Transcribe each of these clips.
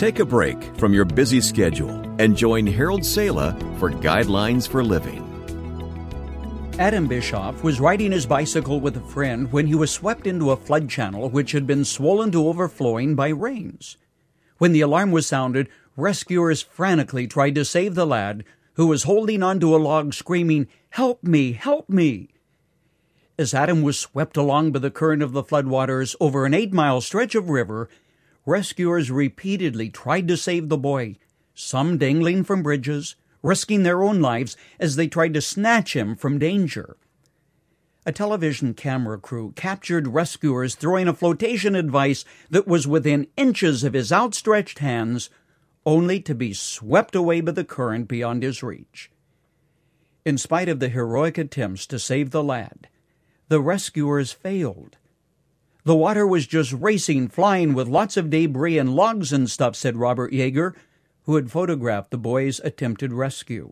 Take a break from your busy schedule and join Harold Sala for Guidelines for Living. Adam Bischoff was riding his bicycle with a friend when he was swept into a flood channel which had been swollen to overflowing by rains. When the alarm was sounded, rescuers frantically tried to save the lad, who was holding onto a log screaming, "Help me! Help me!" As Adam was swept along by the current of the floodwaters over an 8-mile stretch of river, rescuers repeatedly tried to save the boy, some dangling from bridges, risking their own lives as they tried to snatch him from danger. A television camera crew captured rescuers throwing a flotation device that was within inches of his outstretched hands, only to be swept away by the current beyond his reach. In spite of the heroic attempts to save the lad, the rescuers failed. The water was just racing, flying with lots of debris and logs and stuff, said Robert Yeager, who had photographed the boy's attempted rescue.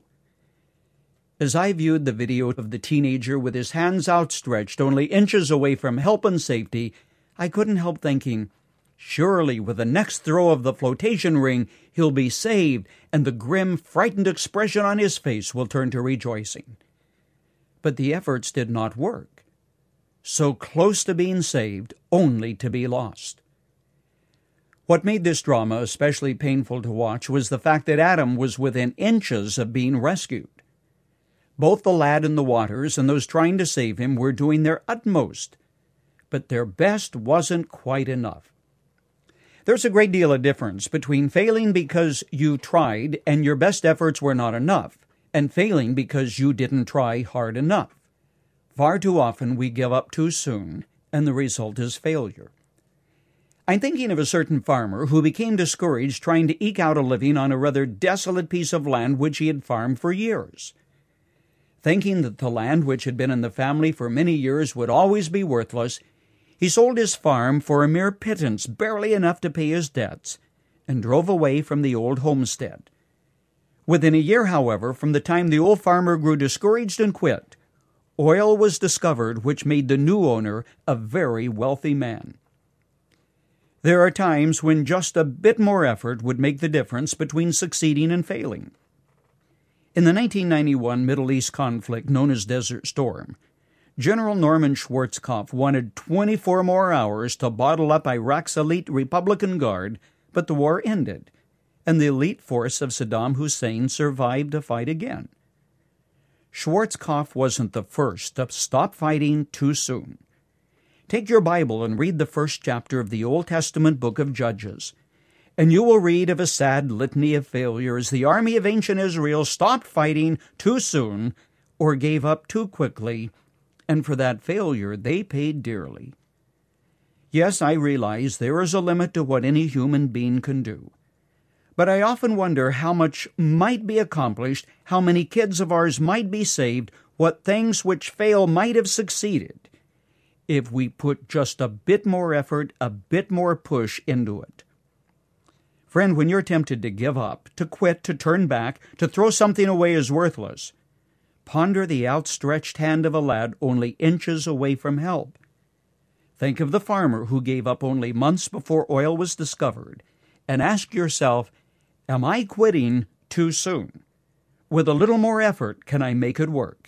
As I viewed the video of the teenager with his hands outstretched only inches away from help and safety, I couldn't help thinking, surely with the next throw of the flotation ring, he'll be saved, and the grim, frightened expression on his face will turn to rejoicing. But the efforts did not work. So close to being saved, only to be lost. What made this drama especially painful to watch was the fact that Adam was within inches of being rescued. Both the lad in the waters and those trying to save him were doing their utmost, but their best wasn't quite enough. There's a great deal of difference between failing because you tried and your best efforts were not enough, and failing because you didn't try hard enough. Far too often we give up too soon, and the result is failure. I'm thinking of a certain farmer who became discouraged trying to eke out a living on a rather desolate piece of land which he had farmed for years. Thinking that the land which had been in the family for many years would always be worthless, he sold his farm for a mere pittance, barely enough to pay his debts, and drove away from the old homestead. Within a year, however, from the time the old farmer grew discouraged and quit, oil was discovered which made the new owner a very wealthy man. There are times when just a bit more effort would make the difference between succeeding and failing. In the 1991 Middle East conflict known as Desert Storm, General Norman Schwarzkopf wanted 24 more hours to bottle up Iraq's elite Republican Guard, but the war ended, and the elite force of Saddam Hussein survived to fight again. Schwarzkopf wasn't the first to stop fighting too soon. Take your Bible and read the first chapter of the Old Testament book of Judges, and you will read of a sad litany of failure as the army of ancient Israel stopped fighting too soon or gave up too quickly, and for that failure they paid dearly. Yes, I realize there is a limit to what any human being can do. But I often wonder how much might be accomplished, how many kids of ours might be saved, what things which fail might have succeeded, if we put just a bit more effort, a bit more push into it. Friend, when you're tempted to give up, to quit, to turn back, to throw something away as worthless, ponder the outstretched hand of a lad only inches away from help. Think of the farmer who gave up only months before oil was discovered, and ask yourself, am I quitting too soon? With a little more effort, can I make it work?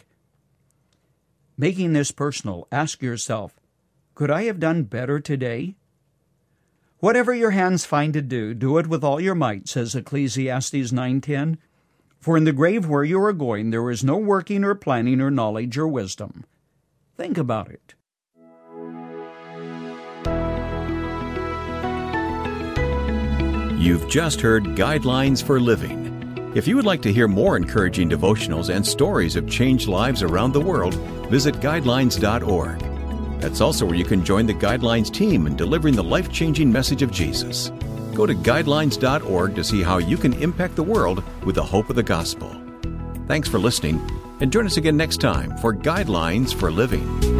Making this personal, ask yourself, could I have done better today? Whatever your hands find to do, do it with all your might, says Ecclesiastes 9:10. For in the grave where you are going, there is no working or planning or knowledge or wisdom. Think about it. You've just heard Guidelines for Living. If you would like to hear more encouraging devotionals and stories of changed lives around the world, visit Guidelines.org. That's also where you can join the Guidelines team in delivering the life-changing message of Jesus. Go to Guidelines.org to see how you can impact the world with the hope of the gospel. Thanks for listening, and join us again next time for Guidelines for Living.